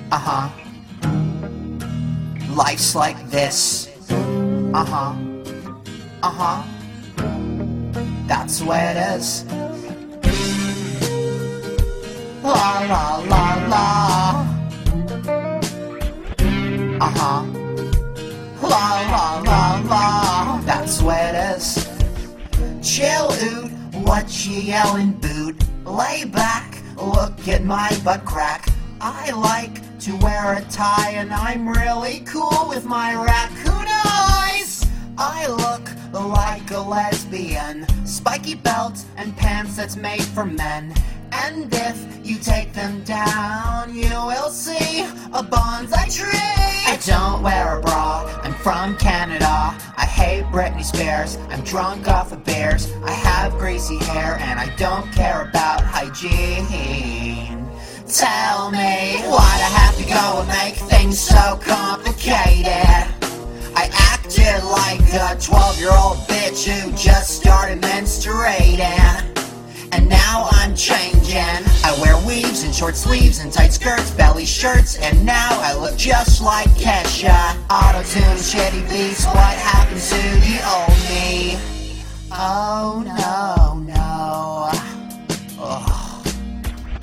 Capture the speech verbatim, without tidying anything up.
Uh-huh. Life's like this. Uh-huh. Uh-huh. That's the way it is. La la la la. Uh-huh. La la la la. That's the way it is. Chill oot, what you yellin' boot? Lay back, look at my butt crack. I like to wear a tie and I'm really cool with my raccoon eyes. I look like a lesbian, spiky belt and pants that's made for men. And if you take them down, you will see a bonsai tree. I don't wear a bra, I'm from Canada. I hate Britney Spears, I'm drunk off of beers. I have greasy hair and I don't care about hygiene. Tell me why'd I have to go and make things so complicated? I acted like a twelve-year-old bitch who just started menstruating. And now I'm changing. I wear weaves and short sleeves and tight skirts, belly shirts, and now I look just like Kesha. Auto-tune, shitty beats, what happens to the old me? Oh no.